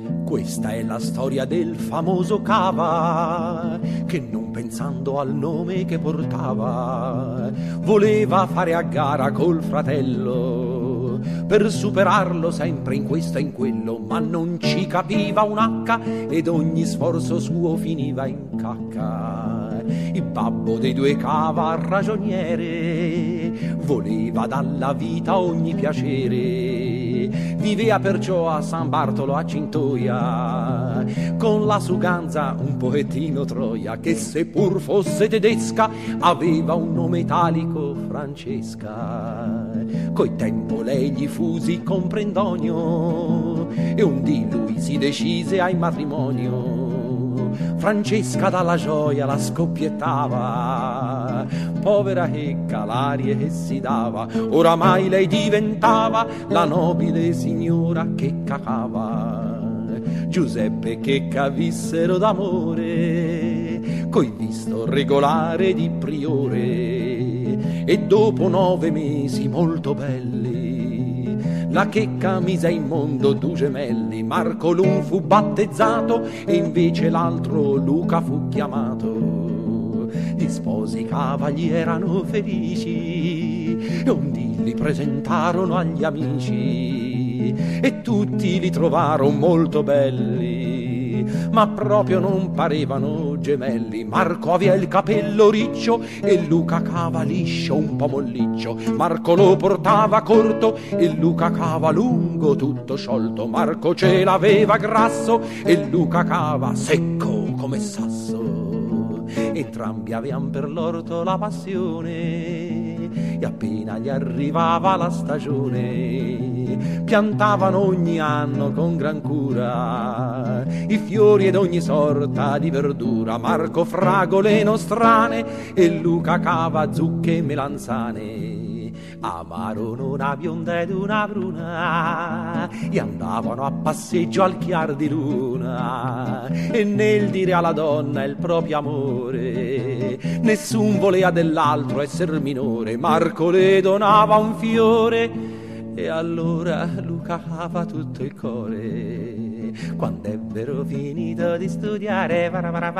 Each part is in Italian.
Questa è la storia del famoso Cava, che non pensando al nome che portava, voleva fare a gara col fratello, per superarlo sempre in questo e in quello, ma non ci capiva un H ed ogni sforzo suo finiva in cacca. Il babbo dei due Cava, ragioniere, voleva dalla vita ogni piacere. Vivea perciò a San Bartolo a Cintoia, con la suganza un poettino Troia, che seppur fosse tedesca aveva un nome italico, Francesca. Coi tempo lei gli fusi comprendonio e un dì lui si decise ai matrimonio. Francesca dalla gioia la scoppiettava, povera Ecca l'aria che si dava, oramai lei diventava la nobile signora che cacava. Giuseppe e Checca vissero d'amore, coi visto regolare di priore, e dopo 9 mesi molto belli la Checca mise in mondo 2 gemelli. Marco l'un fu battezzato e invece l'altro Luca fu chiamato. Gli sposi Cava gli erano felici e un dì li presentarono agli amici e tutti li trovarono molto belli, ma proprio non parevano gemelli. Marco aveva il capello riccio e Luca Cava liscio, un po' molliccio. Marco lo portava corto e Luca Cava lungo, tutto sciolto. Marco ce l'aveva grasso e Luca Cava secco come sasso. Entrambi avean per l'orto la passione e appena gli arrivava la stagione piantavano ogni anno con gran cura i fiori ed ogni sorta di verdura. Marco fragole nostrane e Luca Cava zucche e melanzane. Amarono una bionda ed una bruna e andavano a passeggio al chiar di luna, e nel dire alla donna il proprio amore nessun volea dell'altro esser minore. Marco le donava un fiore e allora Luca Cava tutto il cuore. Quando ebbero finito di studiare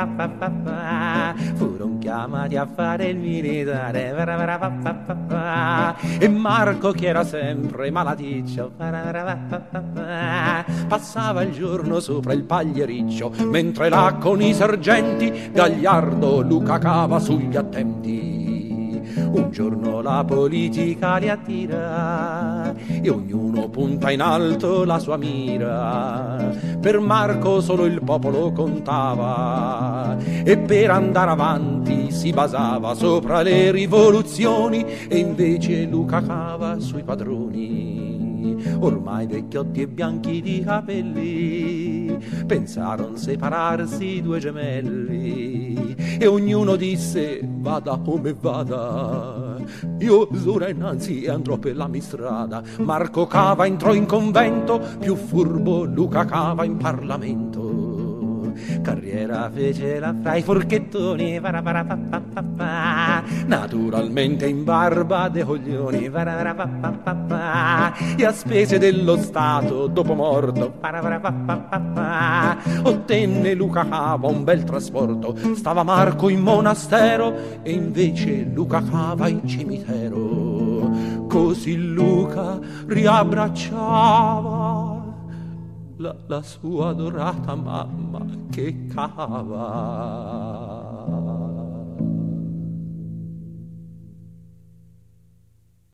furono chiamati a fare il militare e Marco, che era sempre malaticcio, passava il giorno sopra il pagliericcio, mentre là con i sergenti gagliardo Luca Cava sugli attenti. Un giorno la politica li attira e ognuno punta in alto la sua mira. Per Marco solo il popolo contava e per andare avanti si basava sopra le rivoluzioni, e invece Luca Cava sui padroni. Ormai vecchiotti e bianchi di capelli pensarono separarsi 2 gemelli e ognuno disse: vada come vada, io d'ora innanzi andrò per la mia strada. Marco Cava entrò in convento, più furbo Luca Cava in Parlamento. Carriera fece la fra i forchettoni, naturalmente in barba dei coglioni, e a spese dello Stato dopo morto ottenne Luca Cava un bel trasporto. Stava Marco in monastero e invece Luca Cava in cimitero. Così Luca riabbracciava la sua adorata mamma che Cava.